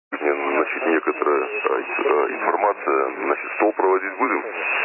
Значит, некоторая информация. Значит, стол проводить будем?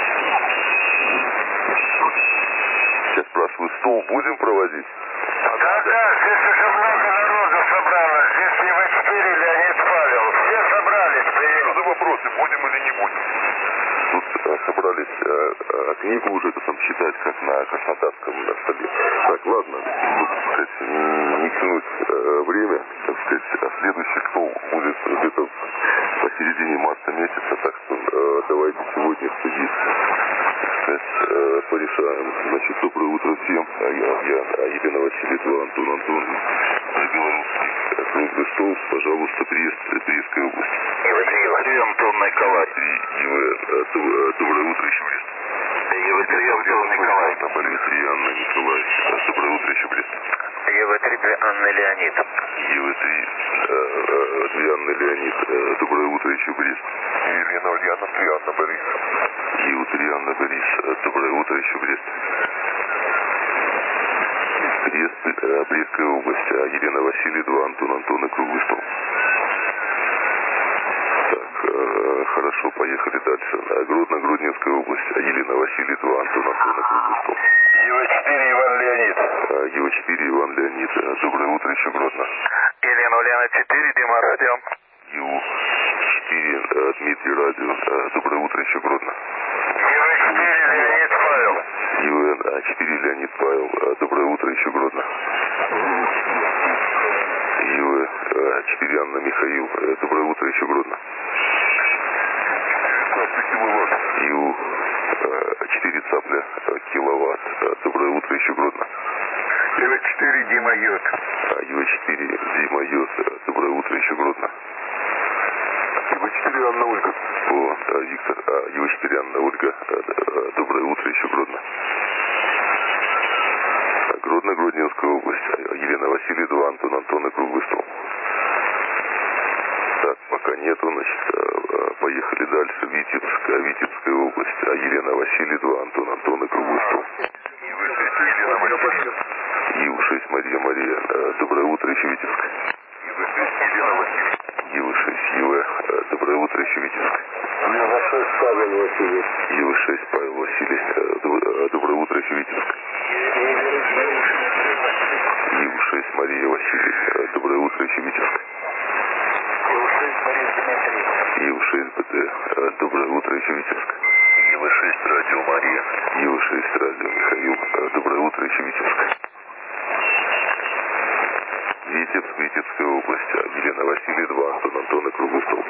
Я спрашиваю, стол будем проводить? Да, здесь уже много народу собралось. Здесь не вы 4, Леонид Павел. Все собрались. Что за вопросы, будем или не будем? Тут собрались книгу уже там читать, как на краснодарском столе. Так, ладно, так сказать, не тянуть время, так сказать, следующий стол будет где-то посередине марта месяца, так что давайте сегодня в суде, так сказать, порешаем. Значит, доброе утро всем. Я Елена Васильевна, Антон Антонович, белорусский круглый стол, пожалуйста, Брестской области. Антон Николай. Доброе утро еще Брест. Антон Николай. Полиция Анна Николай. Доброе утро еще Брест. ЕВ-3 Анна Леонид. ЕВ-3 Анна Леонид. Доброе утро еще Брест. Елена Ульянов, 3 Анна Борис. ЕВ-3 Анна Борис. Доброе утро еще Брест. Брестская область. Елена Васильевна, 2 Антон Антона, круглый стол. Так, хорошо, поехали дальше. Гродно-Гродненская область. Елена Васильевна, 2 Антон Антона, круглый стол. ЕВ-4 Иван Леонид. ЕВ-4 Иван Леонид. Доброе утро еще Гродно. Елена Ульяна 4, Дима Радио. ЕУ-4 Дмитрий Радио. Доброе утро еще Гродно. ЕВ-4 Леонид Павел. ЕВ-4 Леонид Павел. Доброе утро еще Гродно. ЕВ-4 Анна Михаил. Доброе утро еще Гродно. ЕУ-4 Цапля киловатт. Доброе утро еще Гродно. ЕВ-4 Дима Йод. ЕВ-4 Дима Йод. Доброе утро еще Гродно. ЕВ-4 Анна Ольга. Виктор. ЕВ-4 Анна Ольга. Доброе утро еще Гродно. Гродно-Гродненская область. Елена Васильевна, 2 Антон Антона, круглый стол. Так, пока нету, значит, поехали дальше. Витебская область. Елена Васильевна, 2 Антон Антона, круглый стол. ЕУ-6 Мария. Доброе утро еще Витебск. ЕВ-6 ЕВ. Доброе утро еще Витебск. ЕВ-6 Павел Васильев. ЕВ-6 Павел Васильев. Доброе утро еще Витебск. ЕУ-6 Мария Васильев. Доброе утро еще Витебск. ЕУ-6 БТ. Доброе утро еще Витебск. ЕВ-6 Радио Мария. ЕВ-6 Радио Михаил. Доброе утро еще Витебск. Витебская область. Елена Васильевна, 2 Антон Антона, круглый стол.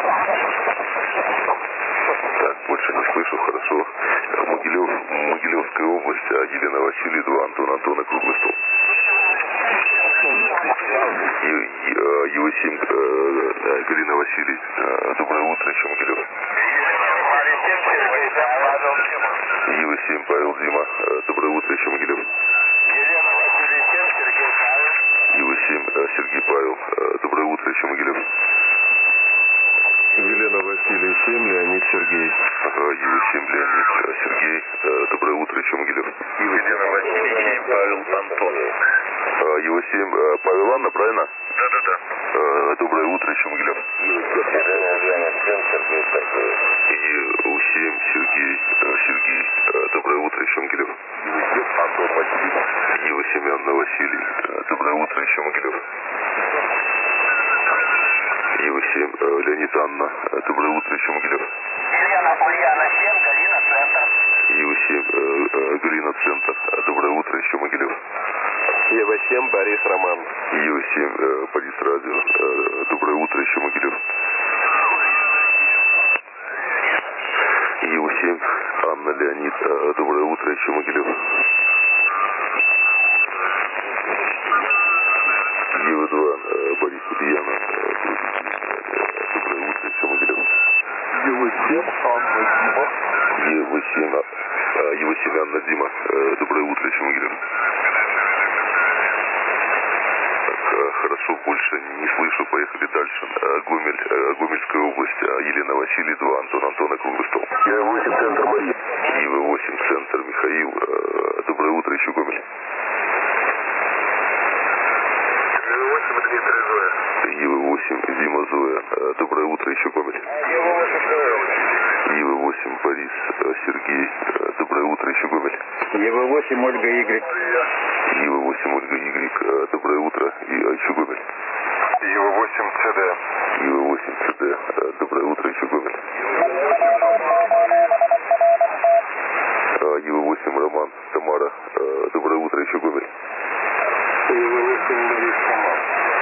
Так, больше не слышу, хорошо. Могилевская область. Елена Васильевна, 2 Антон Антона, круглый стол. ЕВ-7 Галина Васильевна. Доброе утро еще Могилев. ЕВ-7 Павел Дима. Доброе утро еще Могилев. ЕВ-7 Сергей Павел. Доброе утро еще Могилев. Елена Васильевна 7, Леонид Сергей. ЕВ-7 Леонид Сергей. Доброе утро еще Могилев. Елена Васильевна 7, Павел Антон. ЕВ-7 Павел Анна, правильно? Да. Доброе утро еще Могилев. ЕУ-7 Сергей. Доброе утро еще Могилев. Антон Васильев. ЕВ-7 Анна Василий. Доброе утро еще Могилев. ЕВ-7 Леонид Анна. Доброе утро еще Могилев. Елена Ульяна 7, Галина Центр. ЕВ-7 Галина Центр. Доброе утро еще Могилев. ЕВ-7 Борис Роман. ЕВ-7 Борис Радио. Доброе утро еще Могилев. ЕВ-7 Анна Леонид. Доброе утро еще Могилев. ЕВ-2 Борис Ульяна. Доброе утро еще Могилев. ЕВ-7 Анна Дима. ЕВ-7 Анна Дима. Доброе утро еще Могилев. Хорошо, больше не слышу. Поехали дальше. Гомельская область. Елена Васильевна, 2 Антон Антона, круглый стол. ЕВ-8 Центр Мария. ЕВ-8 Центр Михаил. Доброе утро еще Гомель. ЕВ-8 Дмитрий Зоя. ЕВ-8 Дима Зоя. утро, еще Гомель. Ива-8, Борис, Сергей, доброе утро, еще Гомель. Ива-8, Ольга Y. Ива-8, Ольга Y, доброе утро, и еще Гомель. Ива-8, ЦД. Ива-8, ЦД, доброе утро, еще Гомель. Ива-8, Роман, Тамара, доброе утро, еще Гомель. Ива-8, Борис, Тамара.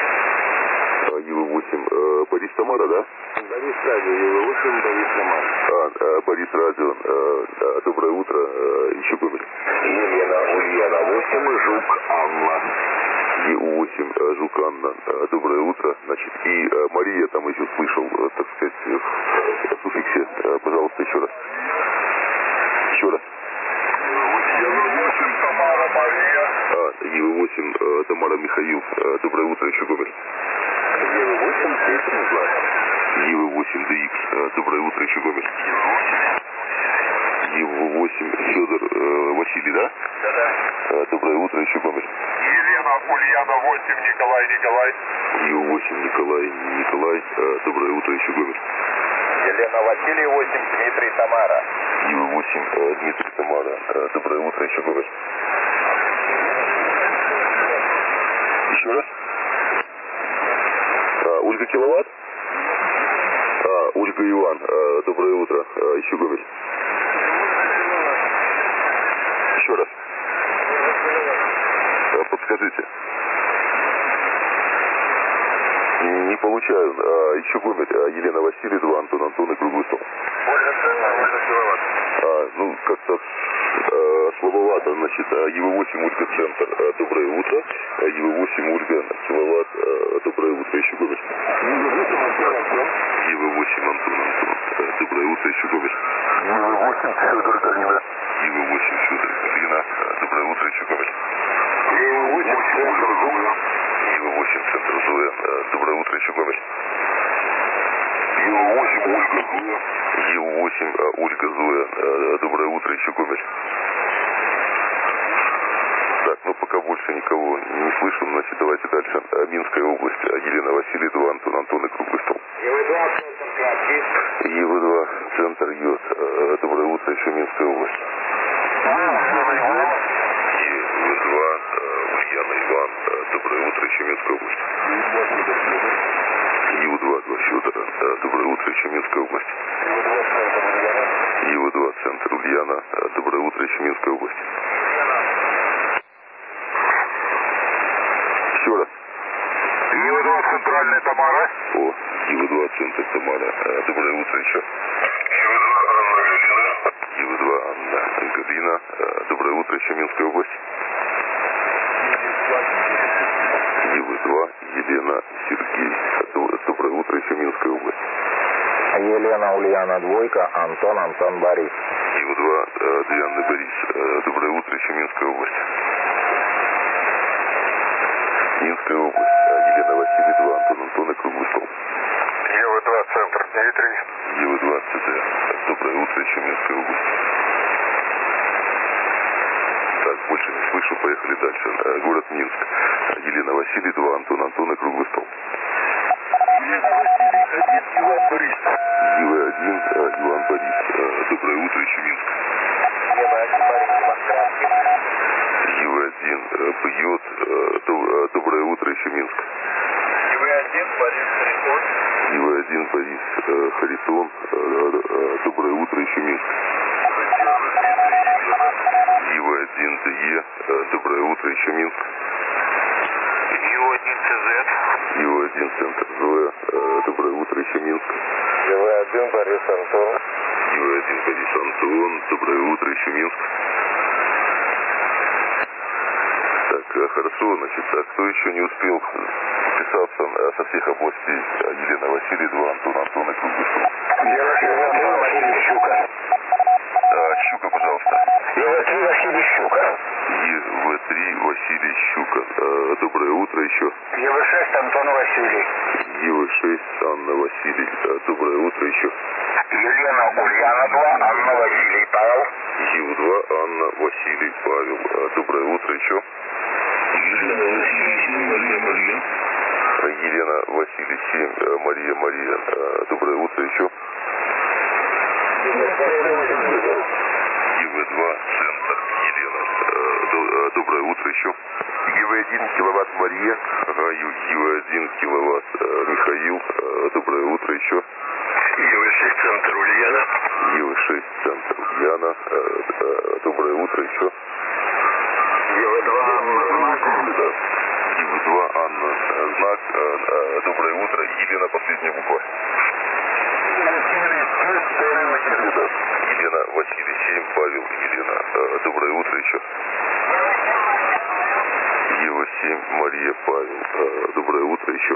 Ива-8, Борис, Тамара, да? Борис Радио, Ива-8, Борис, Тамара. Борис Радион, доброе утро, еще Гомель. Елена, Ульяна, 8, Жук, Анна. ЕУ-8, Жук, Анна, доброе утро. Значит, и Мария там еще слышал, так сказать, в суффиксе, пожалуйста, еще раз. Еще раз. Ива-8, Тамара, Мария. ЕУ-8, Тамара, Михаил, доброе утро, еще Гомель. Ива-8, Дмитрий, Влад. ЕВ-8 ДХ, доброе утро, еще Гомель. ЕВ-8 Федор, Василий, да? Да-да. Доброе утро, еще Гомель. Елена, Ульяна, 8, Николай, Николай. ЕВ-8 Николай, доброе утро, еще Гомель. Елена, Василий, 8, Дмитрий, Тамара. ЕВ-8 Дмитрий, Тамара, доброе утро, еще Гомель. Еще раз. Ольга Киловатт? Ольга Иван, доброе утро, еще Гомель. Еще раз. Подскажите. Не получаю. Еще Гомель, Елена Василий, 2, Антон и круглый стол. Ольга Киловатт. Ну, как-то слабовато, значит, ЕВ-8 Ольга Центр, доброе утро. ЕВ-8 Ольга Киловатт, доброе утро, еще Гомель. ЕВ-8 Антон, доброе утро, еще Гомель. Ива-8, Федор, Галина. ЕВ-8 Федор, Галина, доброе утро, еще Гомель. Ива-8, Центр, Зоя. ЕВ-8 Центр Зоя, доброе утро, еще Гомель. Ива-8, Ольга, Зоя. ЕВ-8 Ольга Зоя, доброе утро, еще Гомель. Так, ну пока больше никого не слышим, значит, давайте дальше. Минская область, Елена Василий, 2, Антон и круглый стол. Ива-2, Центр, Краски. ЕВ-2 Центр Йод, доброе утро, еще Минская область. ЕВ-2 Ульяна Иван, доброе утро, еще Минская область. ЕВ-2 Федора, доброе утро, еще Минская область. ЕВ-2 Центр Ульяна, доброе утро, еще Минская область. Еще раз. Ива-2, Центральная Тамара. О, ЕВ-2 Центр Тамара, доброе утро еще. ЕВ-2 Анна Галина, доброе утро, еще Минская область. ЕВ-2 Елена Сергей, доброе утро, еще Минская область. Елена, Ульяна, 2, Антон, Борис. ЕВ-2 Диана Борис, доброе утро, еще Минская область. Минская область, Елена Василий, 2, Антон и круглый стол. Ива-2, Центр, Дмитрий. ЕВ-2 ЦД, доброе утро, еще Минская область. Так, больше не слышу, поехали дальше. Город Минск, Елена Василий, 2, Антон и круглый стол. Елена Василий, 1, Иван Борис. ЕВ-1 Иван Борис, доброе утро, еще Минск. Ива-1, Борис, Иван Краски. ЕВ-1 Бьет, доброе утро, еще Минск. Ива-1, Борис, Харитон. ЕВ-1 Борис Харитон, доброе утро, еще Минск. ЕВ-1 ДЕ, доброе утро, еще Минск. Ива-1, ЦЗ. ЕВ-1 Центр Зоя, доброе утро, еще Минск. Ива-1, Борис, Антон. ЕВ-1 Борис Антон, доброе утро, еще Минск. Так, хорошо, значит, а кто еще не успел записаться со всех областей? Елена Василий, 2, Антон и круглый стол. Ива-2, Василий Щука. Щука, пожалуйста. Ива-3, Василий Щука. ЕВ-3 Василий Щука, доброе утро еще. Ива-6, Антон Василий. ЕВ-6 Анна Василий, доброе утро еще. Елена, Ульяна, 2, Анна Василий, Павел. ЕВ-2 Анна Василий Павел, доброе утро еще. Елена Василий, Мария. Елена, Василий, 7, Мария, доброе утро еще. ЕВ-2, центр, Елена, доброе утро еще. ЕВ-1, киловатт, Мария. Ага, ЕВ-1, киловатт, Михаил, доброе утро еще. ЕВ-6, центр, Ульяна. ЕВ-6, центр, Ульяна, доброе утро еще. ЕВ-2, Анна, знак. ЕВ-2, Анна, знак, доброе утро. Елена, последняя буква. Елена, Василий, 7, Павел, Елена, доброе утро еще. Ева-7, Мария, Павел, доброе утро еще.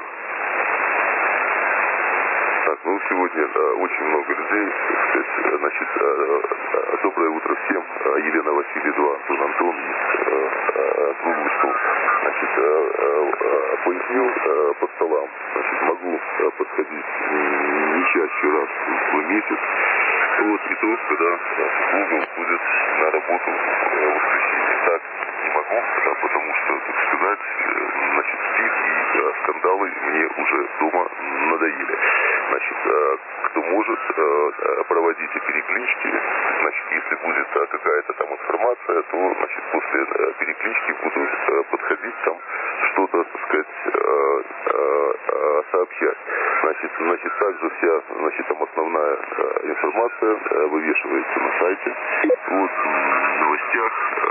Так, ну сегодня очень много людей, так сказать, значит, доброе утро всем. Елена, Василий, 2, Антон есть, круглый стол. Значит, поясню по столам, значит, могу подходить не чаще раз в месяц. Вот, и то, когда Google будет на работу в воскресенье. Так не могу, потому что, так сказать, значит, спит и скандалы мне уже дома надоели. Значит, кто может, проводите переклички. Значит, если будет какая-то там информация, то, значит, после переклички буду подходить там что-то, так сказать, сообщать. Значит, также вся, значит, там основная информация вывешивается на сайте. Вот, в новостях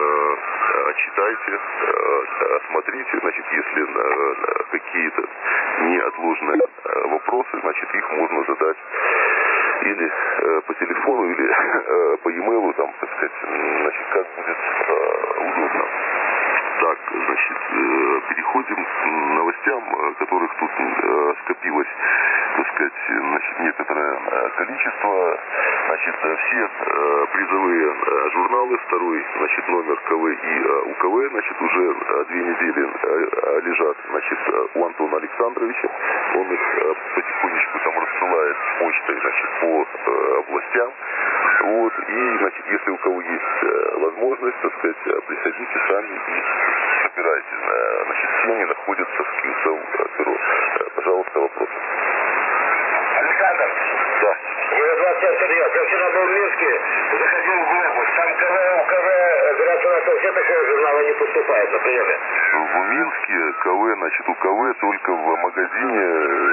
читайте, смотрите, значит, если какие-то неотложные вопросы, значит, их можно задать или по телефону, или по e-mail, там, так сказать, значит, как будет удобно. Так, значит, переходим к новостям, которых тут скопилось, так сказать, значит, некоторое количество. Значит, все призовые журналы, второй, значит, номер КВ и УКВ, значит, уже 2 недели лежат, значит, у Антона Александровича. Он их потихонечку там рассылает почтой, значит, по областям. Вот, и, значит, если у кого есть возможность, так сказать, приходите сами и собирайте. Значит, все они находятся в Скилсел бюро. Пожалуйста, вопросы. Александр. Да. ЕВ-27, Сергей. Я вчера был в Минске, заходил в Глобус. Там КВ, УКВ, говорят, у нас вообще такого журнала не поступает на приеме. В Минске КВ, значит, УКВ только в магазине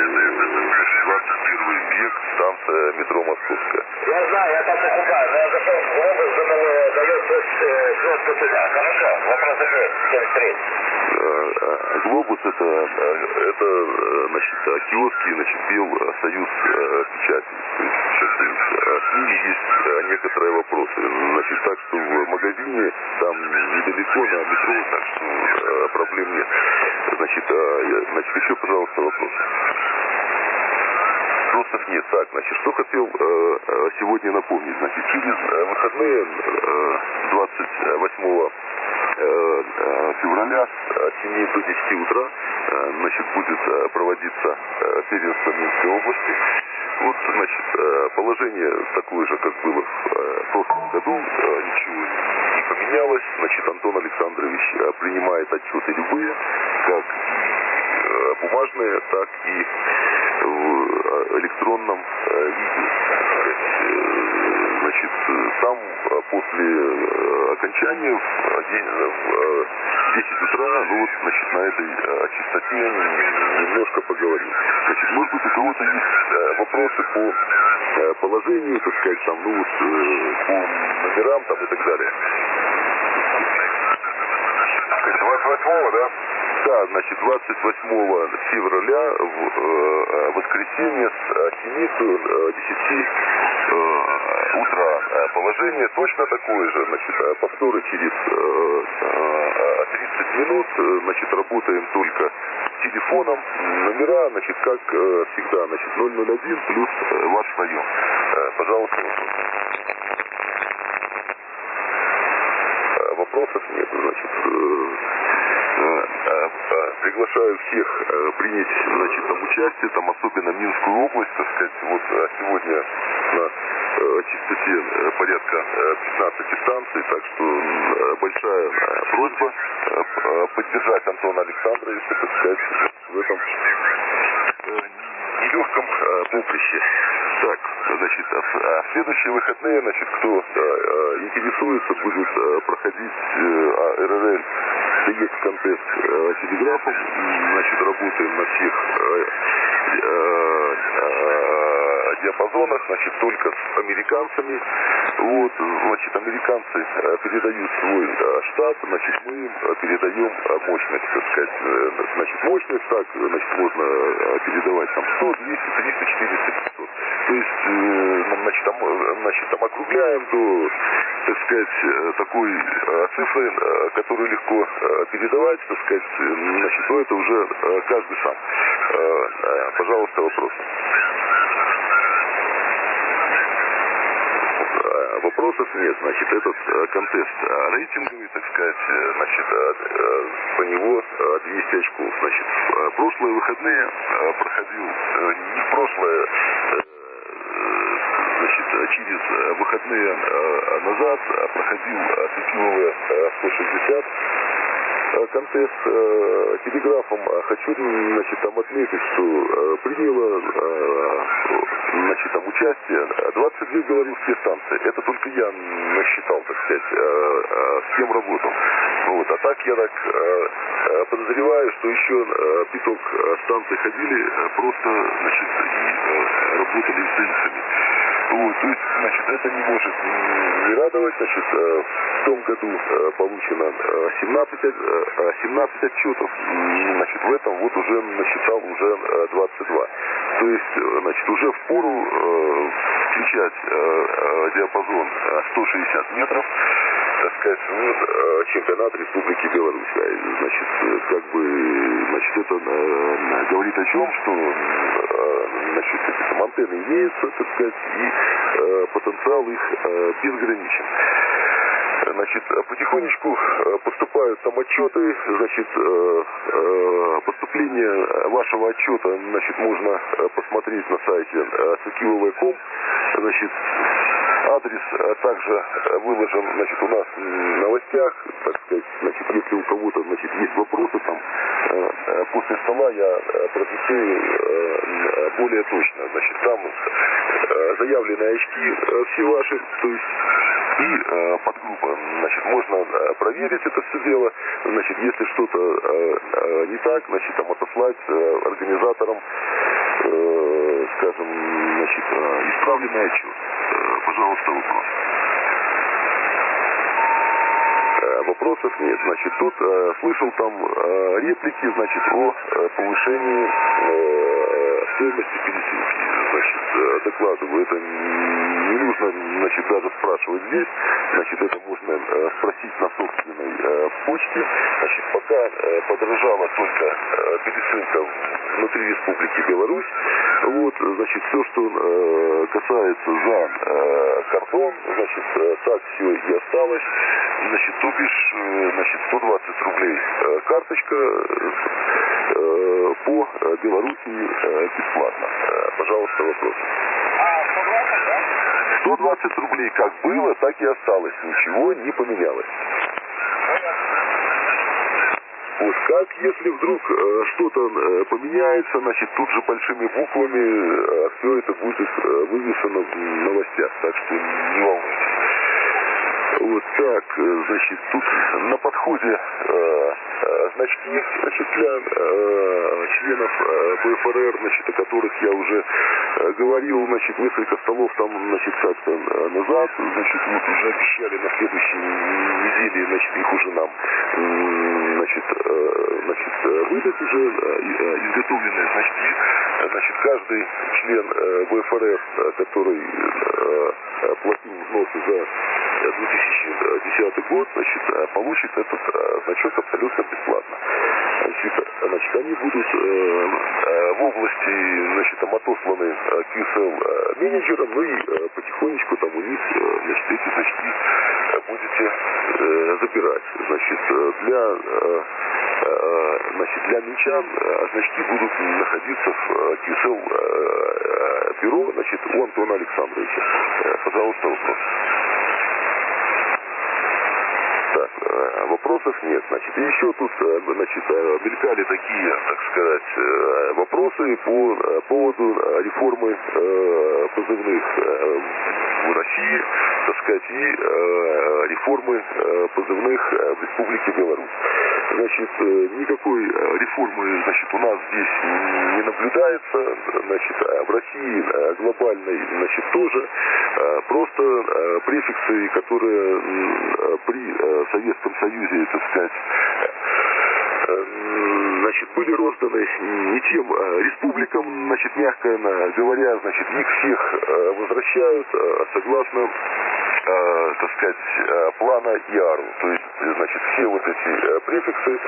21 век, станция метро Московская. Я знаю, я там покупаю, но я зашел в Глобус, думал, дает кнопку туда. Хорошо, вопрос закрыт. 73. Глобус это значит, киоски, значит, Белсоюз печати. То есть с ними есть некоторые вопросы. Значит, так что в магазине там недалеко на метро, так что проблем нет. Значит, еще, пожалуйста, вопросы. Вопросов нет. Так, значит, что хотел сегодня напомнить. Значит, через выходные 28 февраля с 7 до 10 утра, значит, будет проводиться первенство Минской области. Вот, значит, положение такое же, как было в прошлом году, ничего не поменялось. Значит, Антон Александрович принимает отчеты любые, как бумажные, так и в электронном виде. Значит, сам после окончания в 10 утра, ну вот, значит, на этой частоте немножко поговорим. Значит, может быть, у кого-то есть вопросы по положению, так сказать, там, ну вот, по номерам там и так далее. 28-го, да? Да, значит, 28 февраля в воскресенье с 7 до 10 утра. Положение точно такое же, значит, повторы через 30 минут, значит, работаем только телефоном, номера, значит, как всегда, значит, 001 плюс ваш район. Пожалуйста, вопросов нет, значит, приглашаю всех принять, значит, там участие, там особенно Минскую область, так сказать, вот сегодня на частоте порядка 15 станций, так что большая просьба поддержать Антона Александровича, так сказать, в этом нелегком поприще. Так, значит, в следующие выходные, значит, кто интересуется, будет проходить РРЛ DX контест телеграфом, значит, работаем на всех диапазонах, значит, только с американцами. Вот, значит, американцы передают свой штат, значит, мы им передаем мощность, так сказать. Значит, мощность так, значит, можно передавать там 100, 200, 300, 400, 500. То есть, значит, там округляем до, так сказать, такой цифры, которую легко передавать, так сказать, значит, но это уже каждый сам. Пожалуйста, вопросы. Вопросов нет, значит, этот контест рейтинговый, так сказать, значит, по него 200 очков. Значит, в прошлые выходные проходил, не в прошлое, значит, через выходные назад проходил Светиловая 160 контест телеграфом. Хочу, значит, там отметить, что приняло, значит, там участие 22 белорусские станции. Это только я насчитал, так сказать, с кем работал. Вот. А так я так подозреваю, что еще пяток станций ходили, просто, значит, и работали с лицами. Вот, то есть, значит, это не может не радовать. Значит, в том году получено 17 отчетов, значит, в этом вот уже насчитал уже 22. То есть, значит, уже впору включать диапазон 160 метров, так сказать, вот, чемпионат Республики Беларусь. Значит, как бы, значит, это говорит о чем, что, значит, там антенны имеются, так сказать, и потенциал их безграничен. Значит, потихонечку поступают там отчеты, значит, поступление вашего отчета, значит, можно посмотреть на сайте Светиловая.ком, значит, адрес также выложен, значит, у нас в новостях, так сказать, значит, если у кого-то, значит, есть вопросы там, после стола я продиктую более точно, значит, там заявленные очки все ваши, то есть, и подгруппа, значит, можно проверить это все дело, значит, если что-то не так, значит, там отослать организаторам, скажем, значит, исправленный отчет. Пожалуйста, вопрос. Вопросов нет. Значит, тут слышал там реплики, значит, о повышении стоимости пересылки. Значит, докладываю, это не нужно, значит, даже спрашивать здесь. Значит, это можно спросить на собственной почте. Значит, пока подорожала только пересылка внутри Республики Беларусь. Вот, значит, все, что касается за картон, значит, так все и осталось. Значит, то бишь, значит, 120 рублей карточка по Белоруссии бесплатно. Пожалуйста, вопрос. 120 рублей как было, так и осталось. Ничего не поменялось. Вот как, если вдруг что-то поменяется, значит, тут же большими буквами все это будет вывешено в новостях. Так что не волнуйтесь. Вот так, значит, тут на подходе значки, значит, для членов БФРР, значит, о которых я уже говорил, значит, несколько столов там, значит, как-то назад, значит, вот уже обещали на следующей неделе, значит, их уже нам, значит, выдать уже изготовленные значки. Значит, каждый член БФРР, который платил взносы за 2010 год, значит, получит этот значок абсолютно бесплатно. Значит, они будут в области, значит, отосланы QSL менеджерам, ну и потихонечку там у них, значит, эти значки будете забирать. Значит, для минчан значки будут находиться в QSL бюро, значит, у Антона Александровича. Пожалуйста, вопрос. Так, вопросов нет. Значит, и еще тут, значит, мелькали такие, так сказать, вопросы по поводу реформы позывных в России, так сказать, и реформы позывных в Республике Беларусь. Значит, никакой реформы, значит, у нас здесь не наблюдается. Значит, в России глобальной, значит, тоже. Просто префиксы, которые при Советском Союзе, так сказать, значит, были розданы не тем республикам, значит, мягко говоря, значит, их всех возвращают согласно, так сказать, плана ИАРУ. То есть, значит, все вот эти префиксы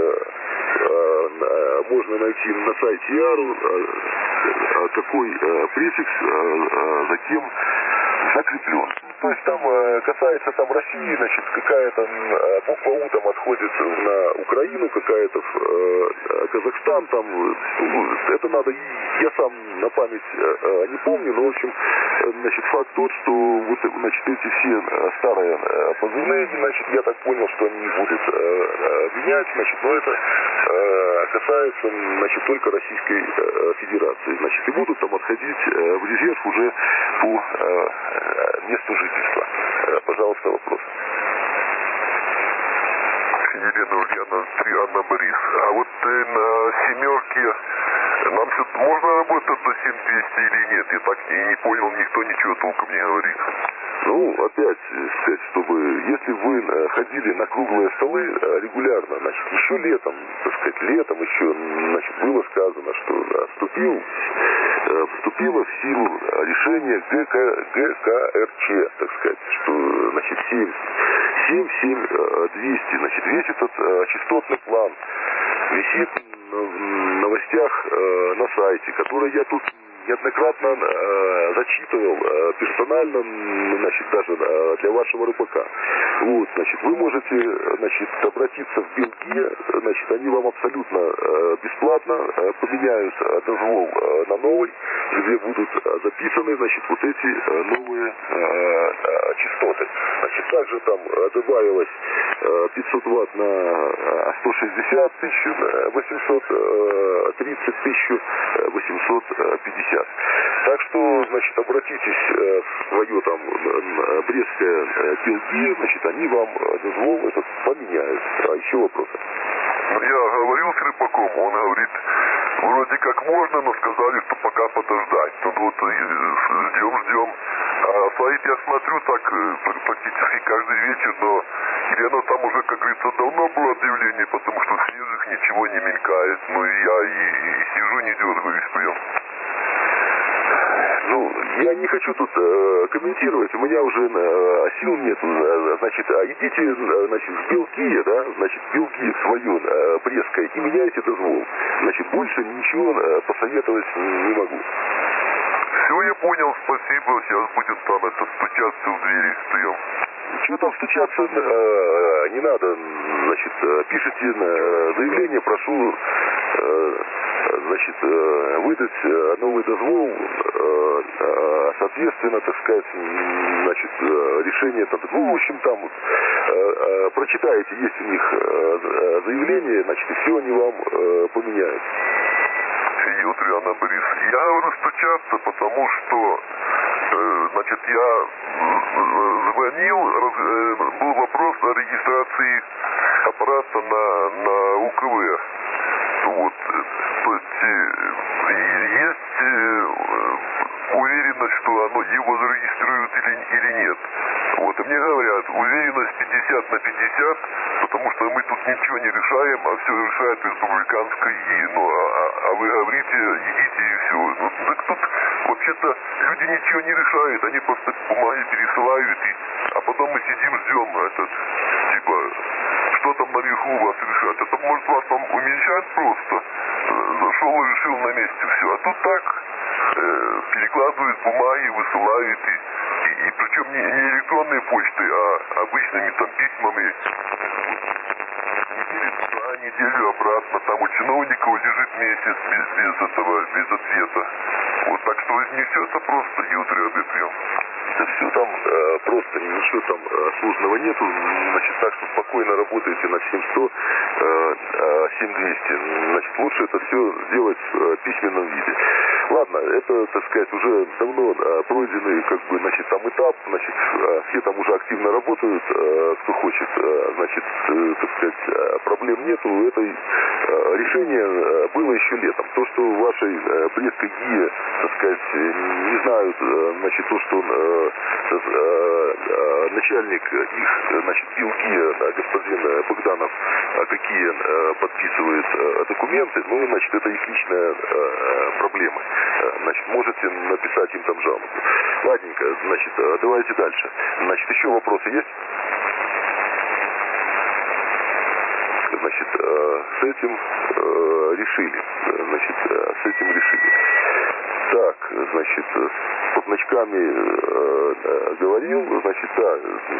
можно найти на сайте ИАРУ, какой префикс за кем закреплен. То есть там касается там России, значит, какая-то буква У там отходит на Украину, какая-то в Казахстан, там, ну, это надо, я сам на память не помню, но, в общем, значит, факт тот, что вот, значит, эти все старые позывные, значит, я так понял, что они их будут менять, значит, но это касается, значит, только Российской Федерации, значит, и будут там отходить в резерв уже по месту жительства. Пожалуйста, вопрос. Елена Ульяна, 3 Анна Борис. А вот на семерке нам все можно работать до 7200 или нет? Я так и не понял, никто ничего толком не говорит. Ну, опять сказать, чтобы, если вы ходили на круглые столы регулярно, значит, еще летом, так сказать, летом еще, значит, было сказано, что вступило в силу решение ГКРЧ, так сказать, что, значит, 77200, значит, весь этот частотный план висит в новостях на сайте, который я тут неоднократно зачитывал персонально, значит, даже для вашего РПК. Вот, значит, вы можете, значит, обратиться в Белгия, значит, они вам абсолютно бесплатно поменяют дозвол на новый, где будут записаны, значит, вот эти новые частоты. Значит, также там добавилось 500 ватт на 160 тысяч, 830 тысяч, 850. Так что, значит, обратитесь в свое там Брестское Белгия, значит, они вам дозвол этот поменяют. А еще вопросы? Я говорил с Рыбаком, он говорит, вроде как можно, но сказали, что пока подождать. Тут вот ждем. А сайт я смотрю так практически каждый вечер, но или оно там уже, как говорится, давно было объявление, потому что свежих ничего не мелькает. Ну и я и сижу, не дергаюсь прям. Ну, я не хочу тут комментировать, у меня уже сил нету, значит, идите, значит, в Белгия, да, значит, в Белгия свое Брестское и меняйте дозвол. Значит, больше ничего посоветовать не могу. Все, я понял, спасибо, сейчас будем там стучаться в двери, ждем. Чего там стучаться не надо, значит, пишите заявление, прошу, значит, выдать новый дозвол, соответственно, так сказать, значит, решение, ну, в общем, там прочитаете, есть у них заявление, значит, и все они вам поменяют. Анна Борис, я говорю стучаться, потому что, значит, я звонил, был вопрос о регистрации аппарата на УКВ. Вот, то есть уверенность, что его зарегистрируют или нет. Вот, и мне говорят, уверенность 50/50, потому что мы тут ничего не решаем, а все решает республиканское ИИ. Ну, а вы говорите, идите и все. Ну, так тут, вообще-то, люди ничего не решают, они просто бумаги пересылают и а потом мы сидим, ждем, типа, что там наверху у вас решат. Это может вас там уменьшать просто. Зашел и решил на месте все. А тут так перекладывают бумаги, высылают, и причем не электронной почтой, а обычными там письмами. Неделю туда, неделю обратно. Там у чиновников лежит месяц без ответа. Вот так что не все это просто, Юрий Абитвел. Да все там просто, ничего там сложного нету. Значит, так что спокойно работаете на 700, 7200. Значит, лучше это все сделать в письменном виде. Ладно, это, так сказать, уже давно пройденный, как бы, значит, там этап. Значит, все там уже активно работают, кто хочет. Значит, так сказать, проблем нету. Это решение было еще летом. То, что в вашей пресской ГИЕ, так сказать, не знают, значит, то, что начальник их, значит, ГИЕ, господин Богданов, какие подписывает документы, ну, значит, это их личная проблема. Значит, можете написать им там жалобу. Ладненько, значит, давайте дальше. Значит, еще вопросы есть? Значит, с этим решили. Значит, с этим решили. Так, значит, с подначками говорил, значит, да,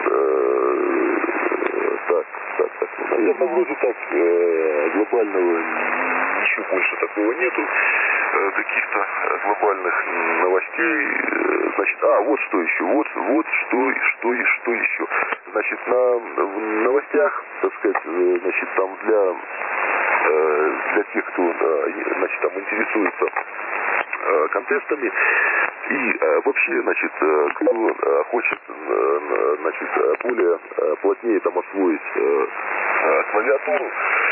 так, наверное, вроде так глобального ничего больше такого нету, каких-то глобальных новостей, значит, вот что еще, вот что еще. Значит, в новостях, так сказать, значит, там для тех, кто, значит, там интересуется контестами и вообще, значит, кто хочет, значит, более плотнее там освоить клавиатуру,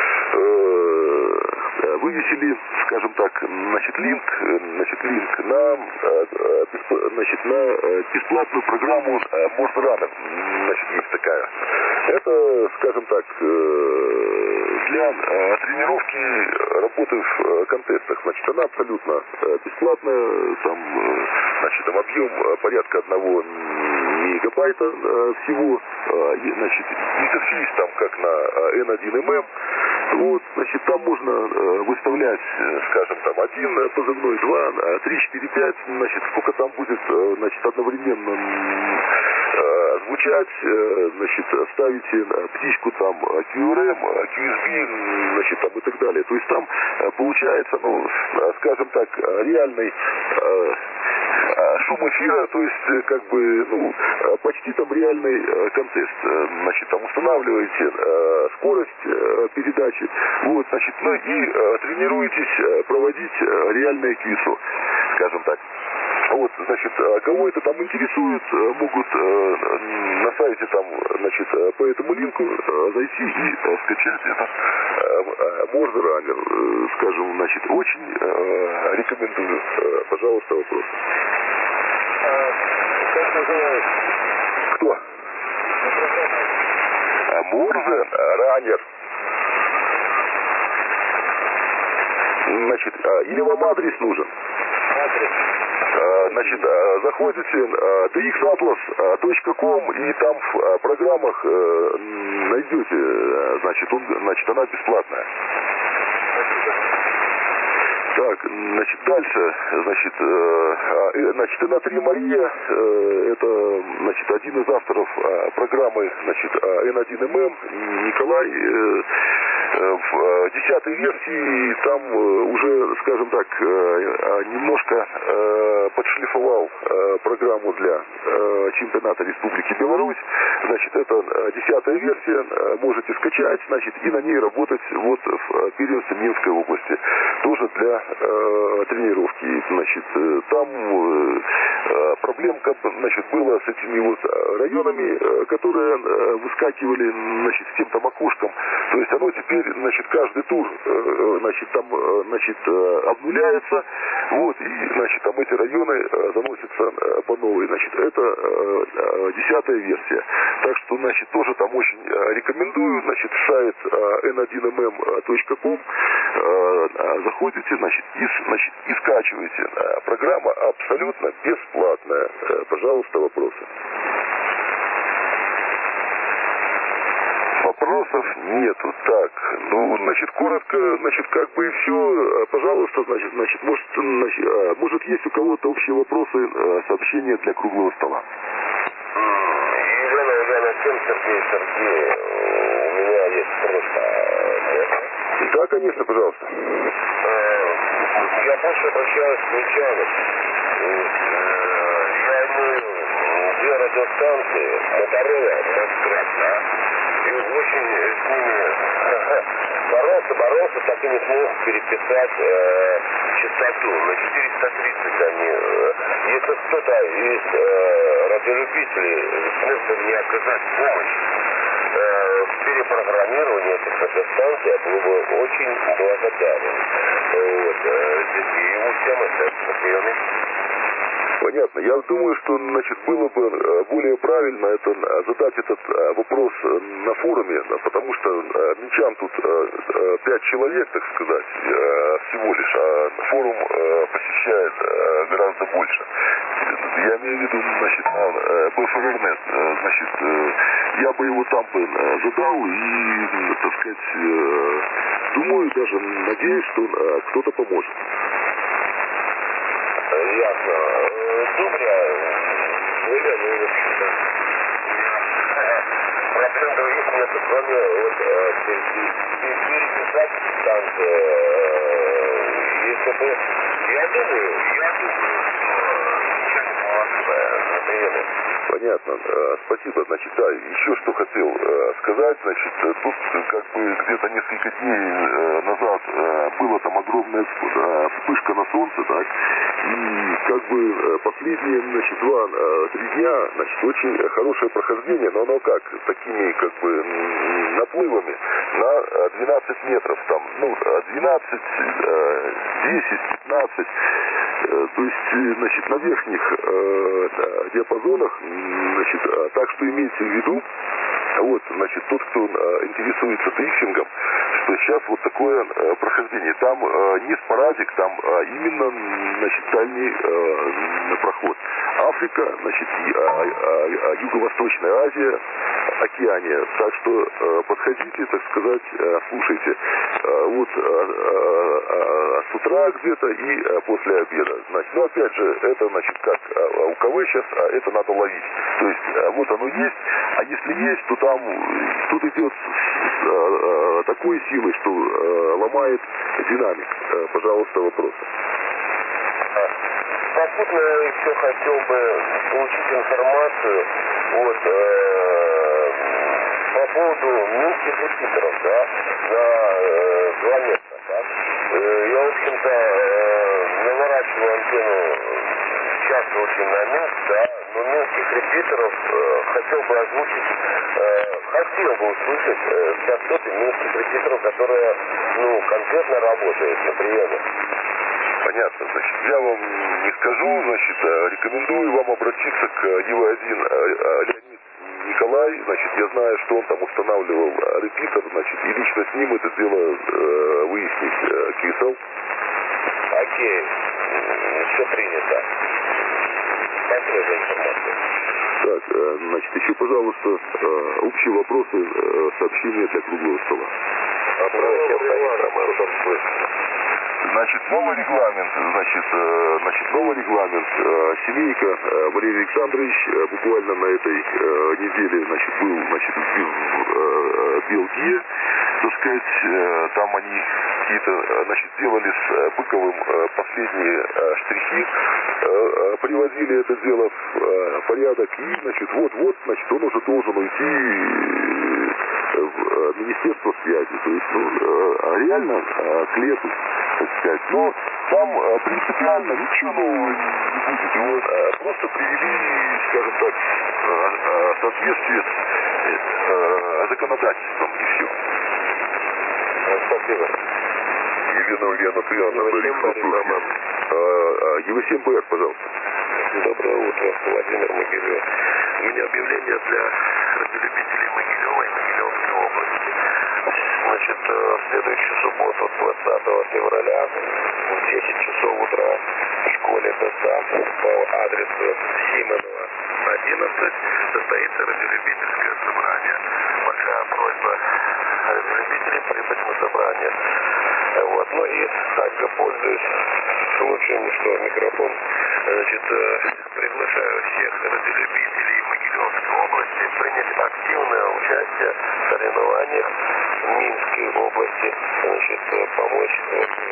вывесили, скажем так, значит, линк на бесплатную программу Morse Runner. Значит, есть такая. Это, скажем так, для тренировки работы в контестах. Значит, она абсолютно бесплатная. Там, значит, там объем порядка 1 мегабайта всего. Значит, интерфейс там как на N1MM. Вот, значит, там можно выставлять, скажем, там 1 позывной, 2, 3, 4, 5, значит, сколько там будет, значит, одновременно звучать, значит, ставите птичку там QRM, QSB, значит, там и так далее. То есть там получается, ну, скажем так, реальный шум эфира, то есть, как бы, ну, почти там реальный контест. Значит, там устанавливаете скорость передачи, вот, значит, ну и тренируетесь проводить реальное QSO, скажем так. Вот, значит, кого это там интересует, могут на сайте там, значит, по этому линку зайти и скачать этот Morse Runner, скажем, значит, очень рекомендую. Пожалуйста, вопрос. Как называется? Кто? Morse Runner. Значит, или вам адрес нужен? Адрес. Значит, заходите dxatlas.com и там в программах найдете, значит, она бесплатная. Так, значит, дальше, значит, N3 Мария, это, значит, один из авторов программы, значит, N1MM, Николай, в 10-й версии там уже, скажем так, немножко подшлифовал программу для чемпионата Республики Беларусь. Значит, это 10-я версия, можете скачать, значит, и на ней работать вот в первенстве Минской области. Тоже для тренировки. Значит, там проблемка, значит, была с этими вот районами, которые выскакивали, значит, с тем там окошком. То есть оно теперь, значит, каждый тур, значит, там, значит, обнуляется, вот, и, значит, там эти районы заносятся по новой. Значит, это 10-я версия. Так что, значит, тоже там очень рекомендую, значит, сайт n1mm.com, заходите, значит, и скачиваете. Программа абсолютно бесплатная. Пожалуйста, вопросы. вопросов нету. Так, ну, значит, коротко, значит, как бы и все. Пожалуйста, значит, может есть у кого-то общие вопросы, сообщения для круглого стола. Елена, Сергей, у меня есть просьба. Да, конечно, пожалуйста. Я больше обращаюсь к Мичану. Я имею две радиостанции, Моторола, Москва, да? И очень с ними боролся, так и не смог переписать частоту. На 430 они. Если кто-то из радиолюбителей смог бы мне оказать помощь в перепрограммировании этих радиостанций, я был бы очень благодарен. Вот. И ему всем остается приемный. Понятно. Я думаю, что, значит, было бы более правильно задать этот вопрос на форуме, потому что Мичан тут 5 человек, так сказать, всего лишь, а форум посещает гораздо больше. Я имею в виду, значит, на БФРНет, значит, я бы его там задал и, так сказать, думаю, даже надеюсь, что кто-то поможет. Ясно. Добрый, Елена, в общем-то, проблем других нет, кроме вот переписать станции. Если бы, я думаю, что ничего не молодое на приеме. Понятно. Спасибо. Значит, да, еще что хотел сказать, значит, тут как бы где-то несколько дней назад была там огромная вспышка на солнце, так, и как бы последние, значит, 2-3 дня, значит, очень хорошее прохождение, но оно как, такими как бы наплывами на 12 метров там, ну, 12, 10, 15, то есть, значит, на верхних диапазонах, значит, так что имейте в виду, вот, значит, тот, кто интересуется триксингом, что сейчас вот такое прохождение. Там не спорадик, там именно, значит, дальний проход. Африка, значит, Юго-Восточная Азия, Океания. Так что подходите, так сказать, слушайте. Вот с утра где-то и после обеда. Значит, ну, опять же, это, значит, как у КВ сейчас, это надо ловить. То есть, вот оно есть, а если есть, то там тут идет с такой силой, что ломает динамик. Пожалуйста, вопросы. Попутно я еще хотел бы получить информацию вот, по поводу минских репитеров, да, на 2 метра, да. Я, в общем-то, наворачиваю антенну часто очень на Минск, да, но минских репитеров хотел бы услышать частоты минских репитеров, которые, ну, конкретно работают на приеме. Понятно, значит, я вам не скажу, значит, рекомендую вам обратиться к ЕВ-1 Леонид Николай, значит, я знаю, что он там устанавливал репитер, значит, и лично с ним это дело выяснить QSL. Окей, все принято. Спасибо за информацию. Так, значит, еще, пожалуйста, общие вопросы, сообщения для круглого стола. Значит, новый регламент, новый регламент. Семейка Валерий Александрович буквально на этой неделе, значит, был, значит, в Белгии, так сказать, там они какие-то, значит, делали с Быковым последние штрихи, приводили это дело в порядок, и, значит, вот-вот, значит, он уже должен уйти в Министерство связи, то есть, ну, реально к лету, так сказать. Но там принципиально ничего нового не будет. Его просто привели, скажем так, в соответствие с законодательством, и все. Спасибо. Елена, приятно, Борис Русухин. ЕВ-7БР, пожалуйста. Доброе утро, Владимир Могилев. У меня объявление для радиолюбителей Могилева и Могилевской области. Значит, в следующую субботу, 20 февраля, в 10 часов утра в школе ДСА по адресу Симонова, 11 состоится радиолюбительское собрание. большая просьба радиолюбителей прибыть на собрание. Вот. Ну и также пользуюсь случаем, что микрофон, значит, приглашаю всех радиолюбителей Могилевской области принять активное участие в соревнованиях в Минской области, значит, помочь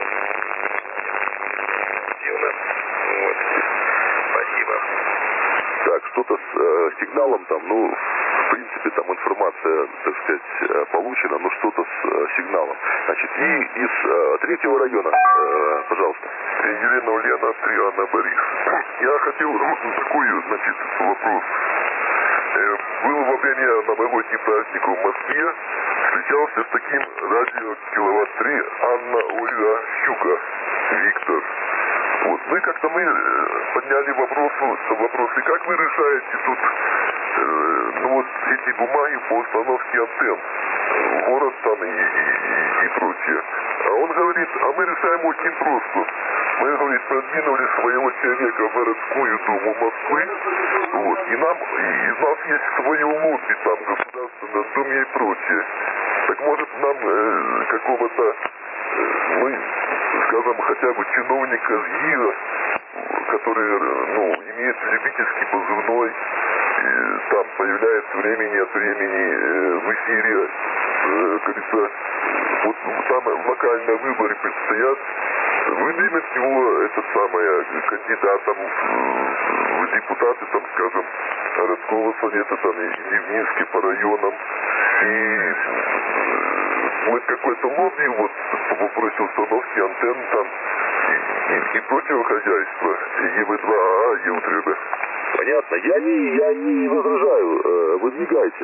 активно. Вот. Спасибо. Так, что-то с сигналом там, ну, в принципе, там информация, так сказать, получена, но что-то с сигналом. Значит, и из третьего района, пожалуйста. Елена Ульяна, Триана Борис. Я хотел такой, значит, вопрос. Был во время новогодних праздников в Москве, встречался с таким радио киловатт-3 Ольга Щука, Виктор. Вот. Ну и как-то мы подняли вопросы, как вы решаете тут ну вот эти бумаги по установке антенн, город там и прочее. А он говорит, а мы решаем очень просто. Мы, говорит, продвинули своего человека в городскую думу Москвы, вот, и у нас есть свое лобби там, Государственная Дума и прочее. Так может нам какого-то, ну, скажем, хотя бы чиновника ЗИА, который, ну, имеет любительский позывной, там появляется времени от времени в эфире, говорится, вот там локальные выборы предстоят, выдвинуть его, это самое, кандидатом в депутаты, там, скажем, городского совета, там, или в Минске по районам, и будет какой-то лобби, вот, по вопросу установки антенн, там, и прочего хозяйства, ЕВ2А, ЕУ3Б. Понятно, я не возражаю, выдвигайте.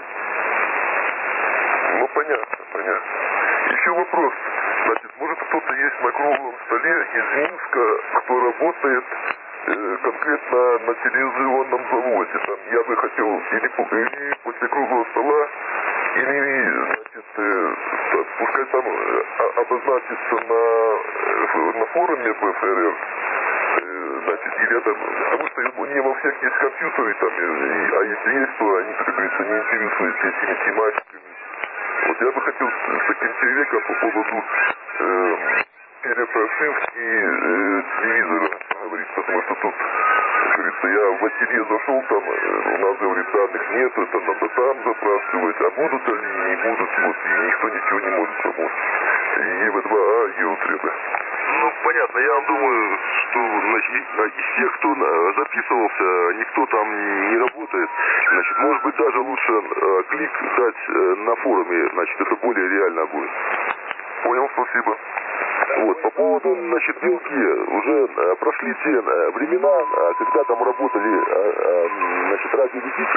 Ну, понятно. Еще вопрос. Значит, может кто-то есть на круглом столе из Минска, кто работает конкретно на телевизионном заводе. Там, я бы хотел или после круглого стола, или, значит, пускай там обозначится на форуме БФРР, значит, или это, потому что не во всех есть компьютеры, там, а если есть, то они, как говорится, не интересуются этими тематиками. Вот я бы хотел с таким человеком по поводу перепрошивки телевизора поговорить, потому что тут, как говорится, я в ателье зашел, там, у нас, говорит, данных нет, это надо там запрашивать, а будут они, не будут, вот, и никто ничего не может помочь. ЕВ2А, ЕУ3Б. Ну, понятно, я думаю, что, значит, из тех, кто записывался, никто там не работает. Значит, может быть, даже лучше клик дать на форуме, значит, это более реально будет. Понял, спасибо. Вот, по поводу, значит, белки, уже прошли те времена, когда там работали, значит, радиолюбители,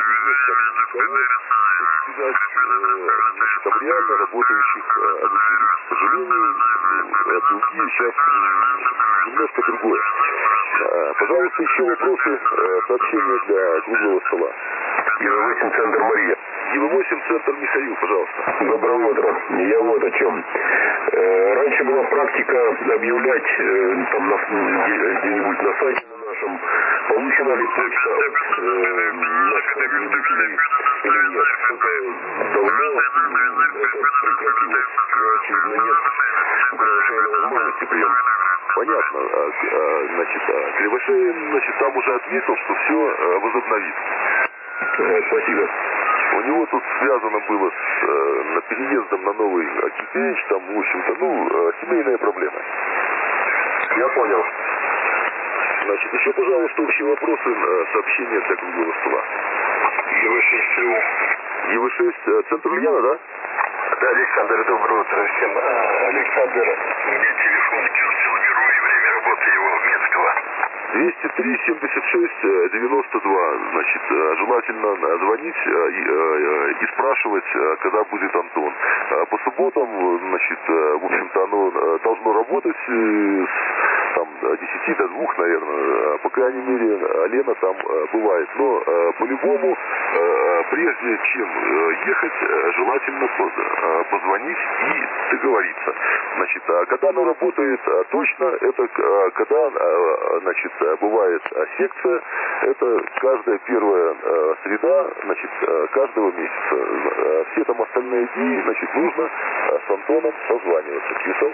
значит, там реально работающих в эфире. К сожалению, белки сейчас немножко другое. Пожалуйста, еще вопросы, сообщения для круглого стола. ЕВ8 центр Мария. ЕВ8 центр Михаил, пожалуйста. Доброе утро. Я вот о чем. Раньше была практика объявлять там где-нибудь на сайте на нашем, получена ли почта от наших радиолюбителей или нет. Что-то давно это прекратилось. Очевидно, нет ограничения возможности приема. Понятно. Значит, Кривошеин, значит, там уже ответил, что все возобновит. Спасибо. У него тут связано было с переездом на новый кирпич, там, в общем-то, ну, семейная проблема. Я понял. Значит, еще, пожалуйста, общие вопросы, сообщения для круглого стола. ЕВ6 ЕВ6, центр Ульяна, да? Да, Александр, доброе утро всем. Александр, где телефон Герцева и время работы его Минского? 203 76 92, значит, желательно звонить и спрашивать, когда будет Антон. По субботам, значит, в общем-то, оно должно работать там 10 до 2, наверное, по крайней мере, Лена там бывает. Но по-любому, прежде чем ехать, желательно позвонить и договориться. Значит, когда она работает точно, это когда, значит, бывает секция, это каждая первая среда, значит, каждого месяца. Все там остальные дни, значит, нужно с Антоном созваниваться. Кисел?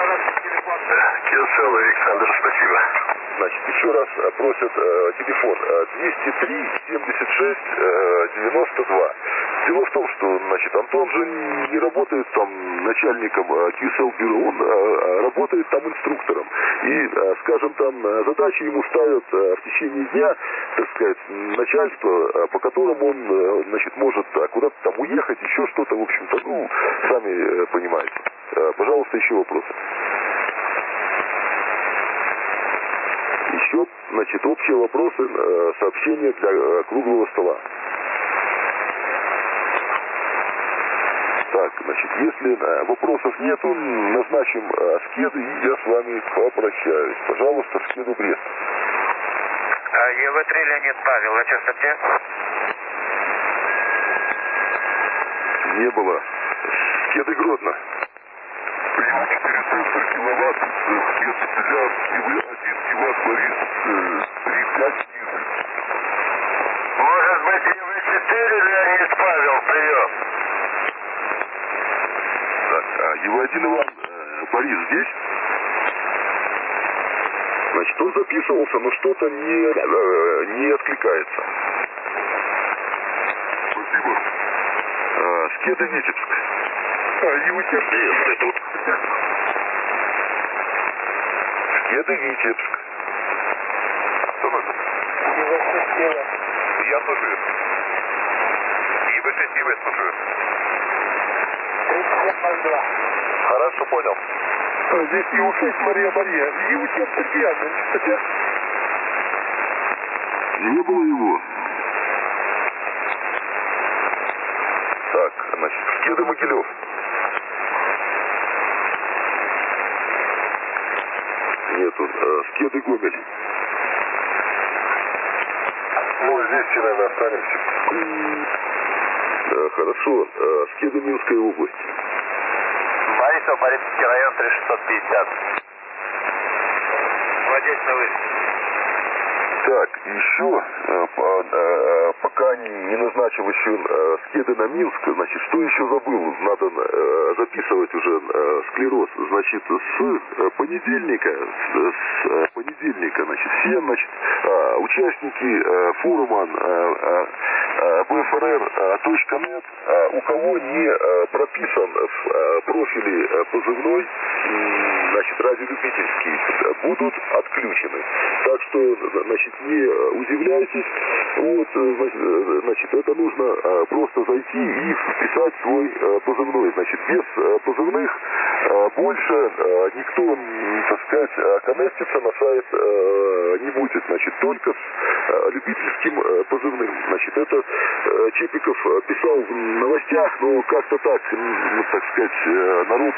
Кисел Александр, спасибо. Значит, еще раз просят телефон 203 76 92. Дело в том, что, значит, Антон же не работает там начальником QSL бюро, он работает там инструктором. И, скажем, там задачи ему ставят в течение дня, так сказать, начальство, по которому он, значит, может куда-то там уехать, еще что-то, в общем-то, ну, сами понимаете. Пожалуйста, еще вопросы. Еще, значит, общие вопросы, сообщения для круглого стола. Так, значит, если вопросов нету, назначим скеды, и я с вами попрощаюсь. Пожалуйста, скеду Брест. ЕВ-3 Леонид Павел, а частоте? Не было. Скеды Гродно. Прием 440 киловатт, скед для ЕВ-1, Иван Борис, 3-5 ниже. Может быть, ЕВ-4 Леонид Павел, прием. Так, ЕВ-1 Иван Борис здесь? Значит, он записывался, но что-то не откликается. Спасибо. Скеда Витебск. Его терпение тут. Скеда Витебск. Что надо? Я слушаю. ЕВ-6, ЕВ, слушаю. 3702. Хорошо, понял. Здесь ЕВ-6 Мария. ЕВ-7 Сергеян, на частоте. Не было его. Так, значит, Скеда Могилев. Нету. Скеды Гомель. Ну, здесь все, наверное, останемся. Хорошо. Скеды Минская область. Борисов, Борисовский район, 3650. Владеть на выезд. Так, еще, пока не назначил еще скеды на Минск, значит, что еще забыл? Надо записывать уже склероз. Значит, с понедельника, значит, все, значит, участники форума bfrr.net, у кого не прописан в профиле позывной, значит, радиолюбительский, будут отключены. Так что, значит, не удивляйтесь. Вот, значит, это нужно просто зайти и вписать свой позывной. Значит, без позывных больше никто, так сказать, коннектиться на сайт не будет. Значит, только с любительским позывным. Значит, это Чепиков писал в новостях, но как-то так, ну, так сказать, народ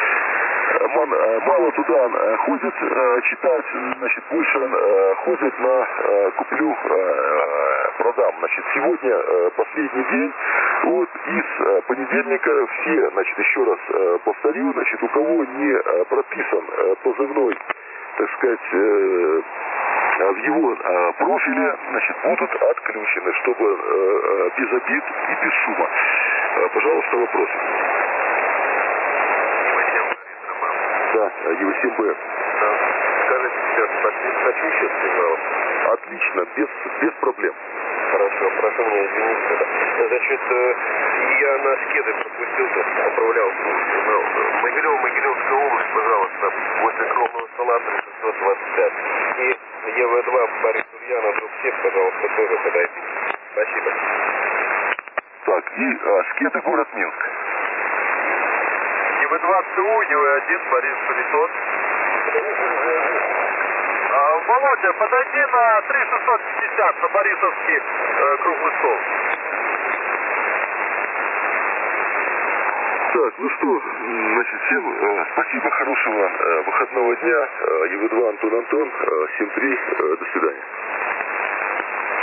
мало туда ходит читать, значит, больше ходит на куплю, продам. Значит, сегодня последний день, вот, и с понедельника все, значит, еще раз повторю, значит, у кого не прописан позывной, так сказать, в его профиле, значит, будут отключены, чтобы без обид и без шума. Пожалуйста, вопросы. Да, ЕВ-7Б. Скажите, сейчас пошли счет сигнал. Отлично, без проблем. Хорошо, прошу меня извинить. Значит, я на скеды пропустил, управлял сигнал. Могилевская область, пожалуйста, возле кровного стола 3625. И ЕВ-2 Борис Ульянов, Друг-Сев, пожалуйста, тоже подойдите. Спасибо. Так, и скеды город Минск. ЕВ-2 ЦУ, ЕВ-1 Борис Харитон. Володя, подойди на 3650 на Борисовский круглый стол. Так, ну что, значит, всем спасибо, хорошего выходного дня. ЕВ-2 Антон, 7-3, до свидания.